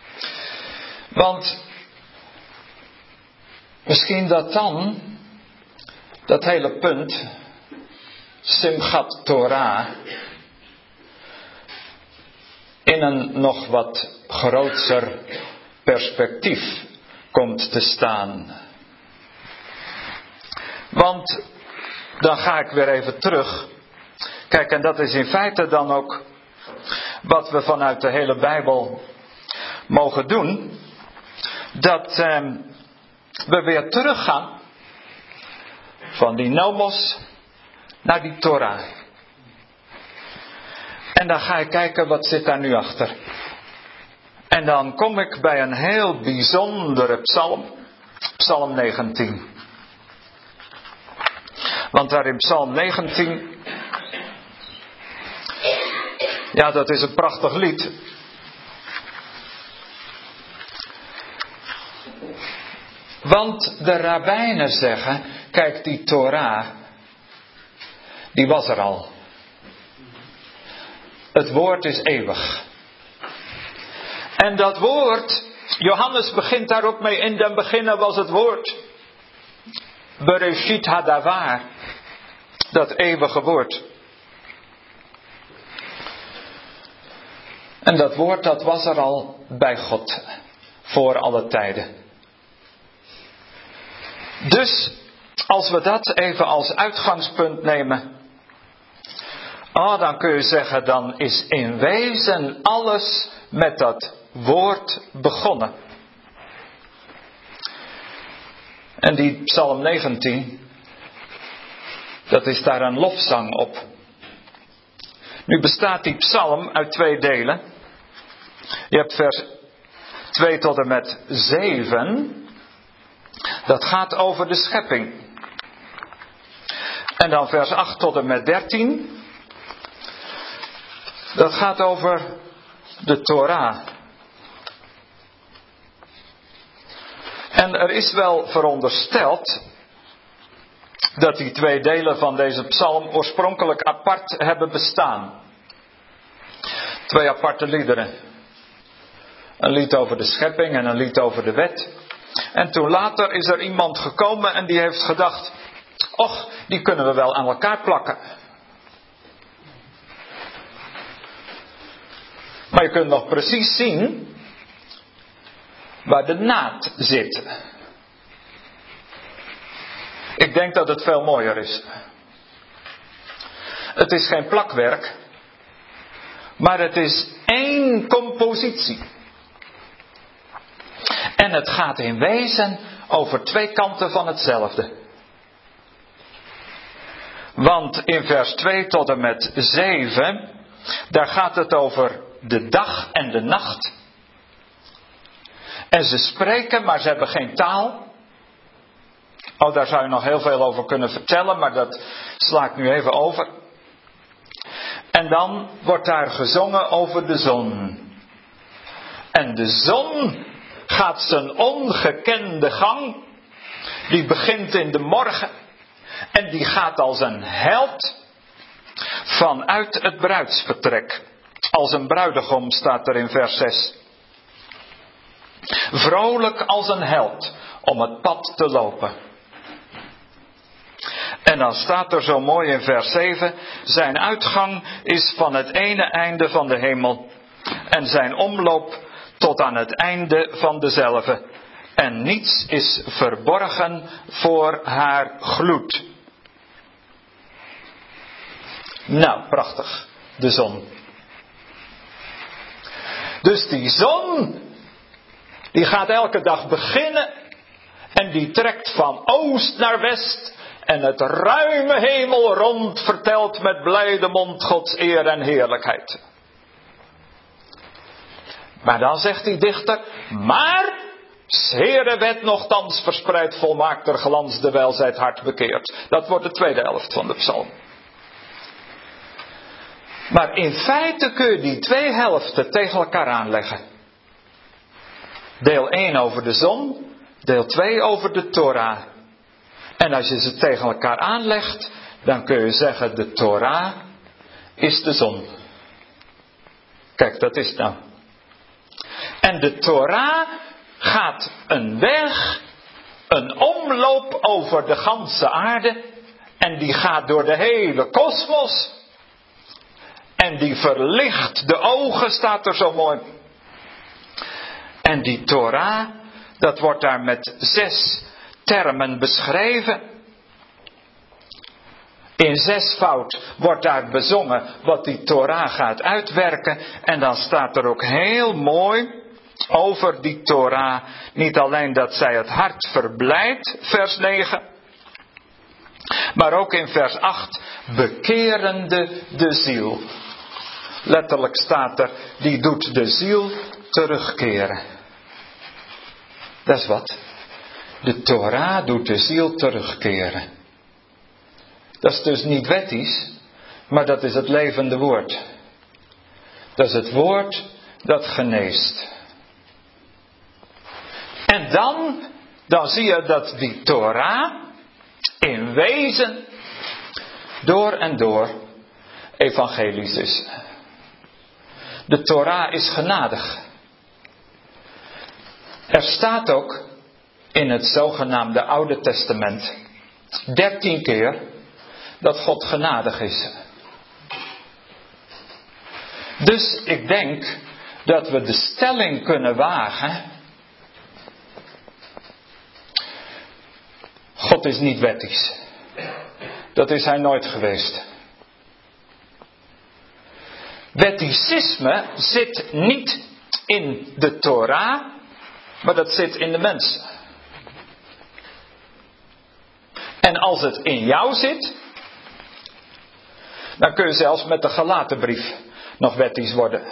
Want misschien dat dan, dat hele punt, Simchat Torah, in een nog wat groter perspectief komt te staan. Want dan ga ik weer even terug. Kijk, en dat is in feite dan ook wat we vanuit de hele Bijbel mogen doen. Dat eh, we weer teruggaan van die nomos naar die Torah. En dan ga ik kijken, wat zit daar nu achter. En dan kom ik bij een heel bijzondere psalm. Psalm negentien. Want daar in Psalm negentien... Ja, dat is een prachtig lied. Want de rabbijnen zeggen, kijk, die Torah, die was er al. Het woord is eeuwig. En dat woord, Johannes begint daar ook mee, in den beginnen was het woord. Bereshit hadavar, dat eeuwige woord. En dat woord, dat was er al bij God, voor alle tijden. Dus, als we dat even als uitgangspunt nemen, oh, dan kun je zeggen, dan is in wezen alles met dat woord begonnen. En die Psalm negentien, dat is daar een lofzang op. Nu bestaat die psalm uit twee delen. Je hebt vers twee tot en met zeven. Dat gaat over de schepping. En dan vers acht tot en met dertien. Dat gaat over de Torah. En er is wel verondersteld dat die twee delen van deze psalm oorspronkelijk apart hebben bestaan. Twee aparte liederen. Een lied over de schepping en een lied over de wet. En toen later is er iemand gekomen en die heeft gedacht, och, die kunnen we wel aan elkaar plakken. Maar je kunt nog precies zien waar de naad zit. Ik denk dat het veel mooier is. Het is geen plakwerk, maar het is één compositie. En het gaat in wezen over twee kanten van hetzelfde. Want in vers twee tot en met zeven, daar gaat het over de dag en de nacht. En ze spreken, maar ze hebben geen taal. Oh, daar zou je nog heel veel over kunnen vertellen, maar dat sla ik nu even over. En dan wordt daar gezongen over de zon. En de zon gaat zijn ongekende gang. Die begint in de morgen. En die gaat als een held vanuit het bruidsvertrek. Als een bruidegom staat er in vers zes. Vrolijk als een held om het pad te lopen. En dan staat er zo mooi in vers zeven. Zijn uitgang is van het ene einde van de hemel. En zijn omloop tot aan het einde van dezelve. En niets is verborgen voor haar gloed. Nou, prachtig. De zon. Dus die zon, die gaat elke dag beginnen. En die trekt van oost naar west. En het ruime hemel rond vertelt met blijde mond Gods eer en heerlijkheid. Maar dan zegt die dichter, maar Heere wet nochtans verspreidt volmaakter glans de welzijds hart bekeert. Dat wordt de tweede helft van de psalm. Maar in feite kun je die twee helften tegen elkaar aanleggen. Deel één over de zon, deel twee over de Torah. En als je ze tegen elkaar aanlegt, dan kun je zeggen, de Torah is de zon. Kijk, dat is het nou. En de Torah gaat een weg, een omloop over de ganse aarde. En die gaat door de hele kosmos. En die verlicht de ogen, staat er zo mooi. En die Torah, dat wordt daar met zes termen beschreven. In zesvoud wordt daar bezongen wat die Torah gaat uitwerken. En dan staat er ook heel mooi over die Torah. Niet alleen dat zij het hart verblijdt, vers negen. Maar ook in vers acht, bekerende de ziel. Letterlijk staat er, die doet de ziel terugkeren. Dat is wat. De Torah doet de ziel terugkeren. Dat is dus niet wettisch, maar dat is het levende woord. Dat is het woord dat geneest. En dan, dan zie je dat die Torah in wezen door en door evangelisch is. De Torah is genadig. Er staat ook in het zogenaamde Oude Testament dertien keer dat God genadig is. Dus ik denk dat we de stelling kunnen wagen: God is niet wettisch. Dat is hij nooit geweest. Wetticisme zit niet in de Torah, maar dat zit in de mens. En als het in jou zit, dan kun je zelfs met de Galatenbrief nog wettisch worden.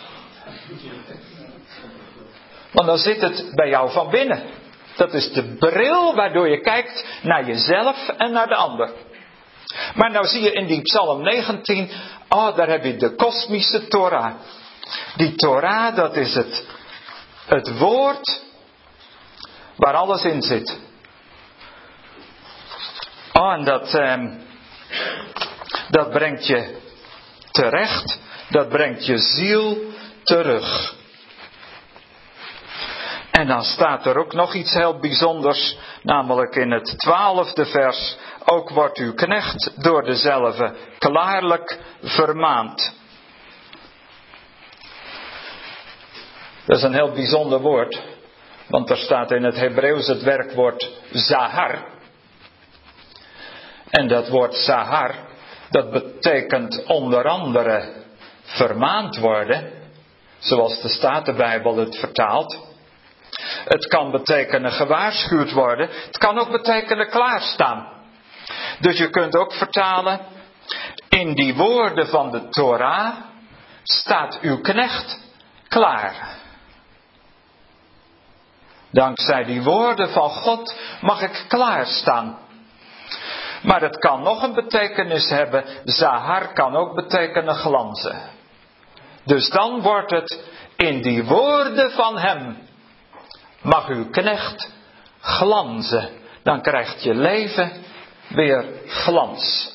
Want dan zit het bij jou van binnen. Dat is de bril waardoor je kijkt naar jezelf en naar de ander. Maar nou zie je in die Psalm negentien, oh, daar heb je de kosmische Torah. Die Torah, dat is het, het woord waar alles in zit. Oh, en dat, eh, dat brengt je terecht, dat brengt je ziel terug. En dan staat er ook nog iets heel bijzonders, namelijk in het twaalfde vers. Ook wordt uw knecht door dezelfde klaarlijk vermaand. Dat is een heel bijzonder woord, want er staat in het Hebreeuws het werkwoord zahar. En dat woord zahar, dat betekent onder andere vermaand worden, zoals de Statenbijbel het vertaalt. Het kan betekenen gewaarschuwd worden. Het kan ook betekenen klaarstaan. Dus je kunt ook vertalen, in die woorden van de Torah staat uw knecht klaar. Dankzij die woorden van God mag ik klaarstaan. Maar het kan nog een betekenis hebben. Zahar kan ook betekenen glanzen. Dus dan wordt het in die woorden van hem mag uw knecht glanzen. Dan krijgt je leven weer glans.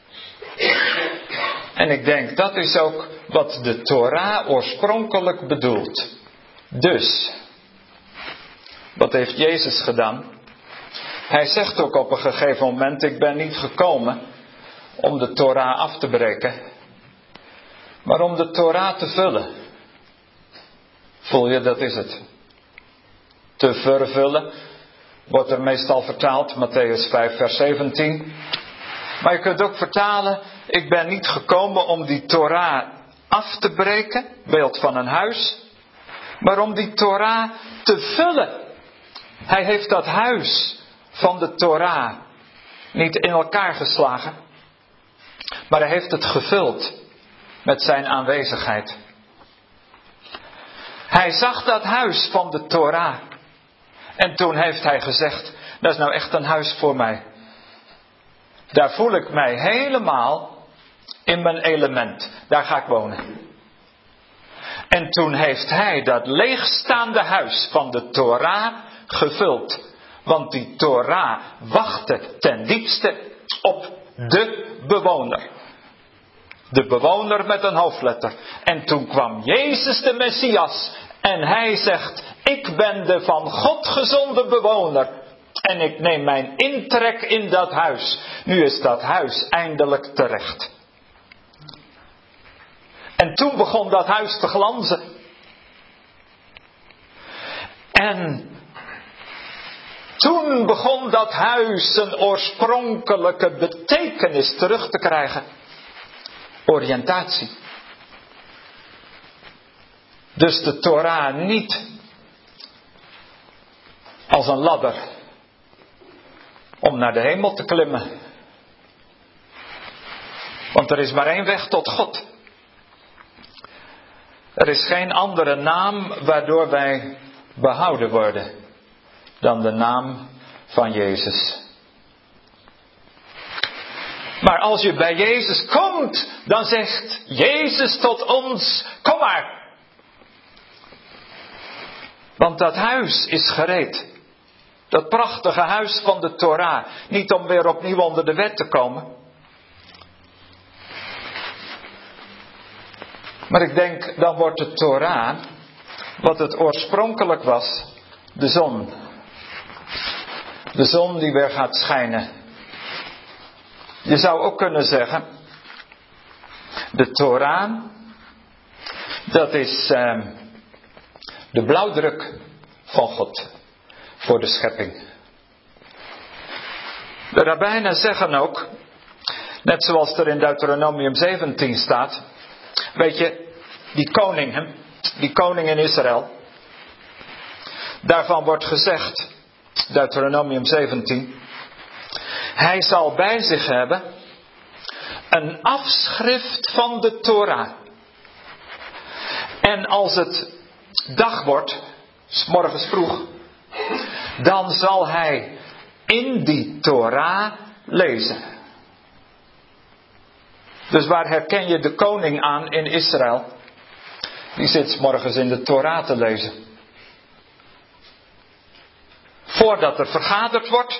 En ik denk dat is ook wat de Torah oorspronkelijk bedoelt. Dus, wat heeft Jezus gedaan? Hij zegt ook op een gegeven moment, ik ben niet gekomen om de Torah af te breken, maar om de Torah te vullen. Voel je, dat is het. Te vervullen wordt er meestal vertaald, Mattheüs vijf vers zeventien. Maar je kunt ook vertalen, ik ben niet gekomen om die Torah af te breken, beeld van een huis, maar om die Torah te vullen. Hij heeft dat huis van de Torah niet in elkaar geslagen, maar hij heeft het gevuld met zijn aanwezigheid. Hij zag dat huis van de Torah en toen heeft hij gezegd, dat is nou echt een huis voor mij. Daar voel ik mij helemaal in mijn element. Daar ga ik wonen. En toen heeft hij dat leegstaande huis van de Torah gevuld. Want die Torah wachtte ten diepste op de bewoner. De bewoner met een hoofdletter. En toen kwam Jezus de Messias. En hij zegt, ik ben de van God gezonden bewoner. En ik neem mijn intrek in dat huis. Nu is dat huis eindelijk terecht. En toen begon dat huis te glanzen. En toen begon dat huis zijn oorspronkelijke betekenis terug te krijgen. Oriëntatie. Dus de Torah niet als een ladder om naar de hemel te klimmen. Want er is maar één weg tot God. Er is geen andere naam waardoor wij behouden worden dan de naam van Jezus. Maar als je bij Jezus komt, dan zegt Jezus tot ons, kom maar. Want dat huis is gereed. Dat prachtige huis van de Torah. Niet om weer opnieuw onder de wet te komen. Maar ik denk, dan wordt de Torah, wat het oorspronkelijk was, de zon. De zon die weer gaat schijnen. Je zou ook kunnen zeggen, de Torah, dat is uh, de blauwdruk van God voor de schepping. De rabbijnen zeggen ook, net zoals er in Deuteronomium zeventien staat, weet je, die koning, hè, die koning in Israël, daarvan wordt gezegd, Deuteronomium zeventien, hij zal bij zich hebben een afschrift van de Torah. En als het dag wordt, 's morgens vroeg, dan zal hij in die Torah lezen. Dus waar herken je de koning aan in Israël? Die zit 's morgens in de Torah te lezen. Voordat er vergaderd wordt.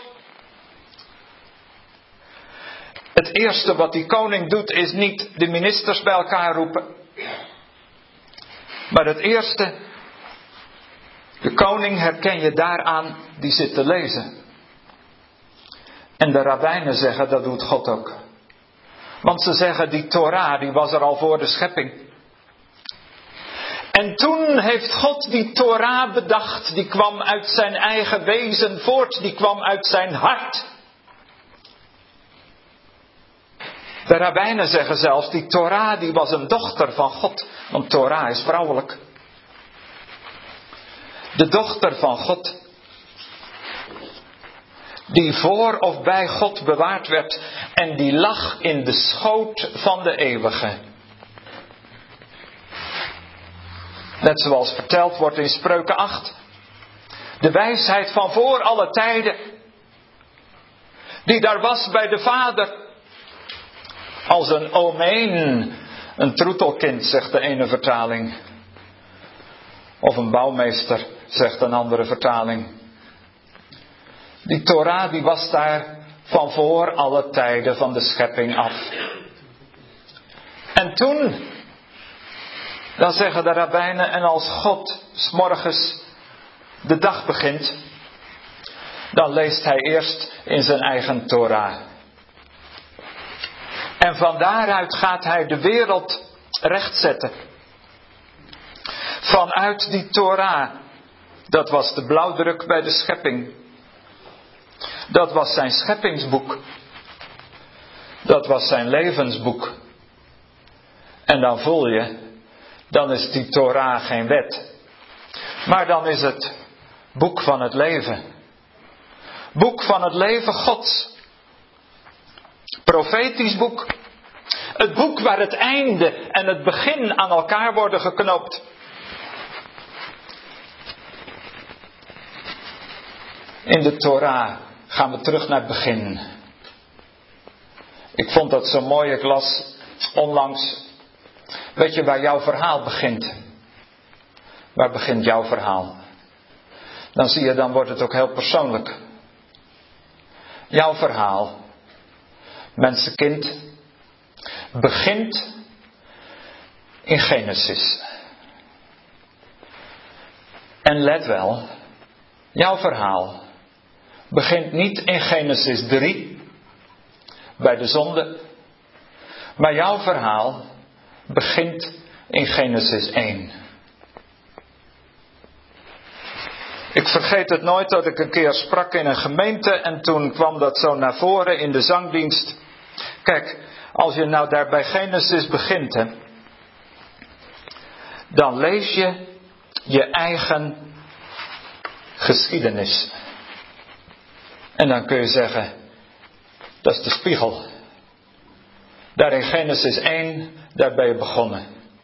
Het eerste wat die koning doet is niet de ministers bij elkaar roepen. Maar het eerste, de koning herken je daaraan die zit te lezen. En de rabbijnen zeggen dat doet God ook. Want ze zeggen die Torah die was er al voor de schepping. En toen heeft God die Torah bedacht. Die kwam uit zijn eigen wezen voort. Die kwam uit zijn hart. De rabbijnen zeggen zelfs, die Torah die was een dochter van God. Want Torah is vrouwelijk. De dochter van God. Die voor of bij God bewaard werd. En die lag in de schoot van de eeuwige. Net zoals verteld wordt in Spreuken acht. De wijsheid van voor alle tijden. Die daar was bij de Vader. Als een omeen. Een troetelkind, zegt de ene vertaling. Of een bouwmeester, zegt een andere vertaling. Die Torah die was daar van voor alle tijden van de schepping af. En toen, dan zeggen de rabbijnen, en als God 's morgens de dag begint, dan leest hij eerst in zijn eigen Torah. En van daaruit gaat hij de wereld rechtzetten. Vanuit die Torah, dat was de blauwdruk bij de schepping. Dat was zijn scheppingsboek. Dat was zijn levensboek. En dan voel je, dan is die Torah geen wet. Maar dan is het boek van het leven. Boek van het leven Gods. Profetisch boek. Het boek waar het einde en het begin aan elkaar worden geknoopt. In de Torah gaan we terug naar het begin. Ik vond dat zo mooi. Ik las onlangs. Weet je waar jouw verhaal begint? Waar begint jouw verhaal? Dan zie je, dan wordt het ook heel persoonlijk. Jouw verhaal, mensenkind, begint in Genesis. En let wel, jouw verhaal begint niet in Genesis drie, bij de zonde. Maar jouw verhaal begint in Genesis één. Ik vergeet het nooit dat ik een keer sprak in een gemeente en toen kwam dat zo naar voren in de zangdienst. Kijk, als je nou daar bij Genesis begint, hè, dan lees je je eigen geschiedenis. En dan kun je zeggen, dat is de spiegel. Daar in Genesis één, daar ben je begonnen.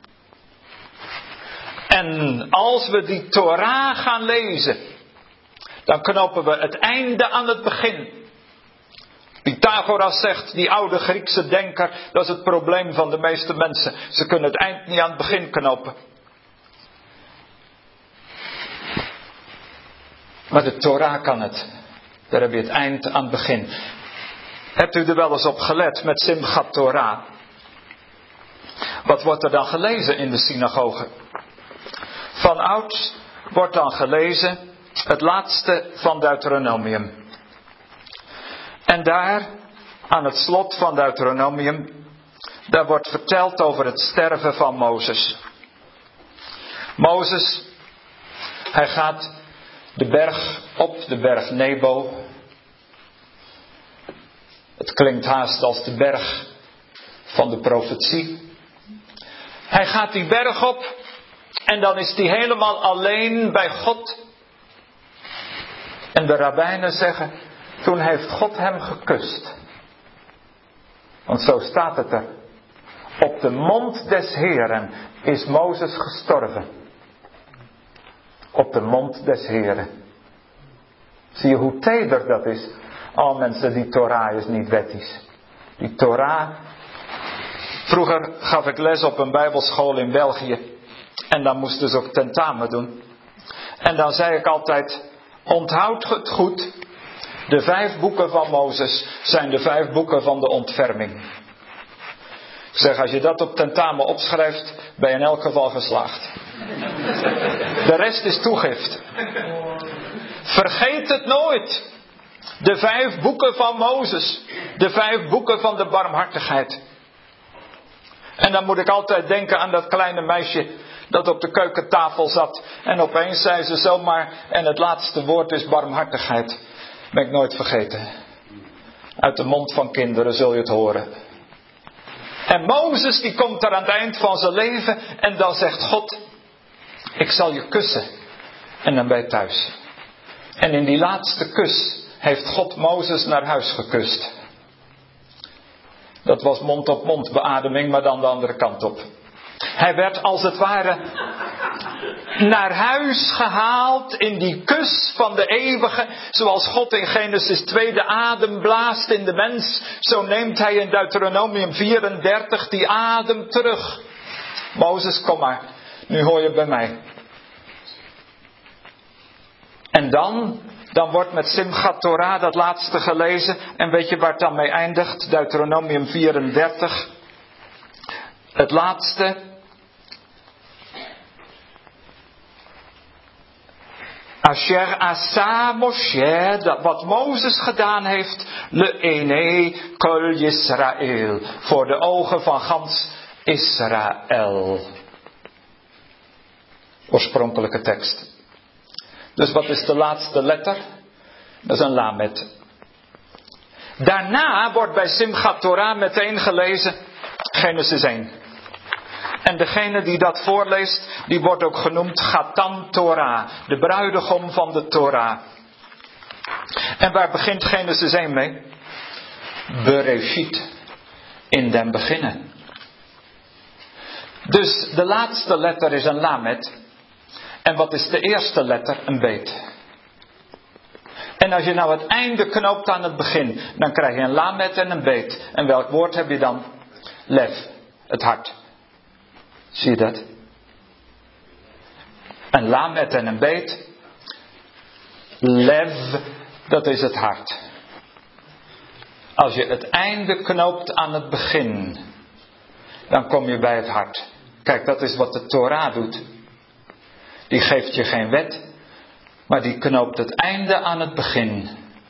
En als we die Torah gaan lezen, dan knopen we het einde aan het begin. Pythagoras zegt, die oude Griekse denker, dat is het probleem van de meeste mensen. Ze kunnen het eind niet aan het begin knopen. Maar de Torah kan het. Daar heb je het eind aan het begin. Hebt u er wel eens op gelet met Simchat Torah? Wat wordt er dan gelezen in de synagoge? Van ouds wordt dan gelezen het laatste van Deuteronomium. En daar, aan het slot van Deuteronomium, daar wordt verteld over het sterven van Mozes. Mozes, hij gaat de berg op, de berg Nebo. Het klinkt haast als de berg van de profetie. Hij gaat die berg op en dan is hij helemaal alleen bij God. En de rabbijnen zeggen, toen heeft God hem gekust. Want zo staat het er. Op de mond des Heeren is Mozes gestorven. Op de mond des Heeren. Zie je hoe teder dat is? Oh mensen, die Torah is niet wettisch. Die Torah. Vroeger gaf ik les op een bijbelschool in België. En dan moesten ze ook tentamen doen. En dan zei ik altijd, onthoud het goed. De vijf boeken van Mozes zijn de vijf boeken van de ontferming. Ik zeg, als je dat op tentamen opschrijft, ben je in elk geval geslaagd. De rest is toegift. Vergeet het nooit. De vijf boeken van Mozes. De vijf boeken van de barmhartigheid. En dan moet ik altijd denken aan dat kleine meisje dat op de keukentafel zat. En opeens zei ze zomaar, en het laatste woord is barmhartigheid. Ben ik nooit vergeten. Uit de mond van kinderen zul je het horen. En Mozes die komt er aan het eind van zijn leven. En dan zegt God, ik zal je kussen. En dan ben je thuis. En in die laatste kus heeft God Mozes naar huis gekust. Dat was mond-op-mond beademing, maar dan de andere kant op. Hij werd als het ware naar huis gehaald in die kus van de eeuwige. Zoals God in Genesis twee de adem blaast in de mens. Zo neemt hij in Deuteronomium vierendertig die adem terug. Mozes, kom maar. Nu hoor je bij mij. En dan, dan wordt met Simchat Torah dat laatste gelezen. En weet je waar het dan mee eindigt? Deuteronomium vierendertig. Het laatste. Asher asa Moshe, dat wat Mozes gedaan heeft, le ene kol Yisrael, voor de ogen van gans Israël. Oorspronkelijke tekst. Dus wat is de laatste letter? Dat is een lamet. Daarna wordt bij Simchat Torah meteen gelezen Genesis één. En degene die dat voorleest, die wordt ook genoemd Chatan Torah. De bruidegom van de Torah. En waar begint Genesis één mee? Bereshit. In den beginnen. Dus de laatste letter is een lamet. En wat is de eerste letter? Een beet. En als je nou het einde knoopt aan het begin, dan krijg je een lamet en een beet. En welk woord heb je dan? Lev. Het hart. Zie je dat? Een lamet en een beet. Lev, dat is het hart. Als je het einde knoopt aan het begin, dan kom je bij het hart. Kijk, dat is wat de Torah doet. Die geeft je geen wet, maar die knoopt het einde aan het begin.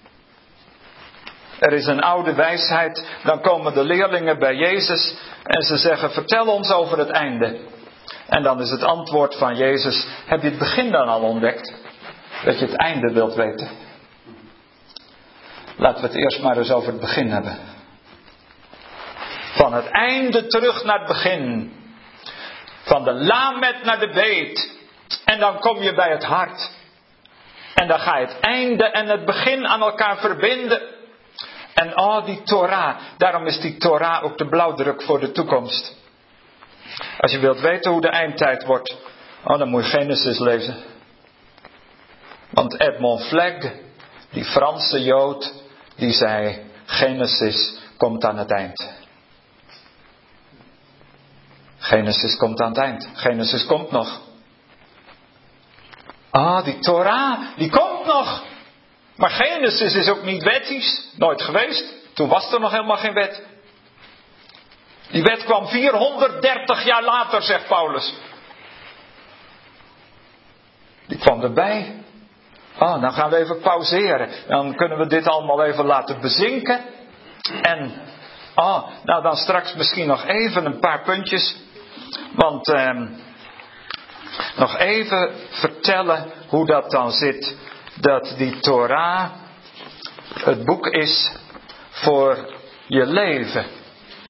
Er is een oude wijsheid, dan komen de leerlingen bij Jezus en ze zeggen, vertel ons over het einde. En dan is het antwoord van Jezus: heb je het begin dan al ontdekt? Dat je het einde wilt weten? Laten we het eerst maar eens over het begin hebben. Van het einde terug naar het begin. Van de lamet naar de beet. En dan kom je bij het hart. En dan ga je het einde en het begin aan elkaar verbinden. En oh, die Torah. Daarom is die Torah ook de blauwdruk voor de toekomst. Als je wilt weten hoe de eindtijd wordt. Oh, dan moet je Genesis lezen. Want Edmond Flegg, die Franse Jood, die zei: Genesis komt aan het eind. Genesis komt aan het eind. Genesis komt nog. Ah, die Torah, die komt nog. Maar Genesis is ook niet wettisch. Nooit geweest. Toen was er nog helemaal geen wet. Die wet kwam vierhonderddertig jaar later, zegt Paulus. Die kwam erbij. Ah, dan gaan we even pauzeren. Dan kunnen we dit allemaal even laten bezinken. En, ah, nou dan straks misschien nog even een paar puntjes. Want, eh, nog even vertellen hoe dat dan zit. Dat die Torah het boek is voor je leven.